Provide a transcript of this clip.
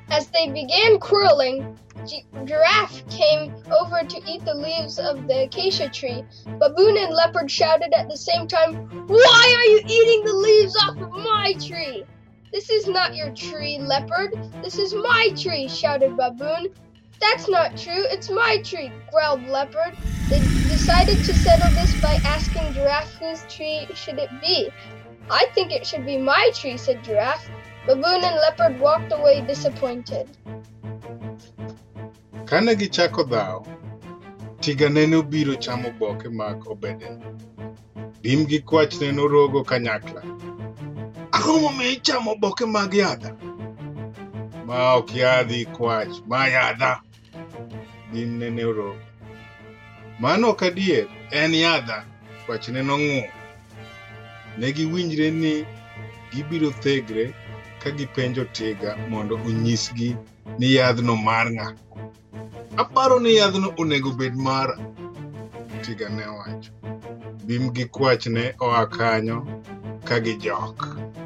As they began quarreling, Giraffe came over to eat the leaves of the acacia tree. Baboon and Leopard shouted at the same time, "Why are you eating the leaves off of my tree?" "This is not your tree, Leopard. This is my tree," shouted Baboon. "That's not true. It's my tree," growled Leopard. They decided to settle this by asking Giraffe whose tree should it be. "I think it should be my tree," said Giraffe. Baboon and Leopard walked away disappointed. Kane gichako dhaw, Tiga ne obiro chamo oboke mag obedeno. Bim gi Kwach ne orogo kanyakla. "Ang'o momiyo ichamo oboke mag yadha?" "Ma ok yadhi, Kwach, ma yadha," Bim ne orogo. "Mano ok adier, en yadha," Kwach ne nong'ur. Ne giwinjre ni gibiro thegre ka gipenjo Tiga mondo onyisgi ni yadhno mar ng'a. "Aparo ni yadhno onego bed mara," Tiga ne owacho. Bim gi Kwach ne oa kanyo ka gijok.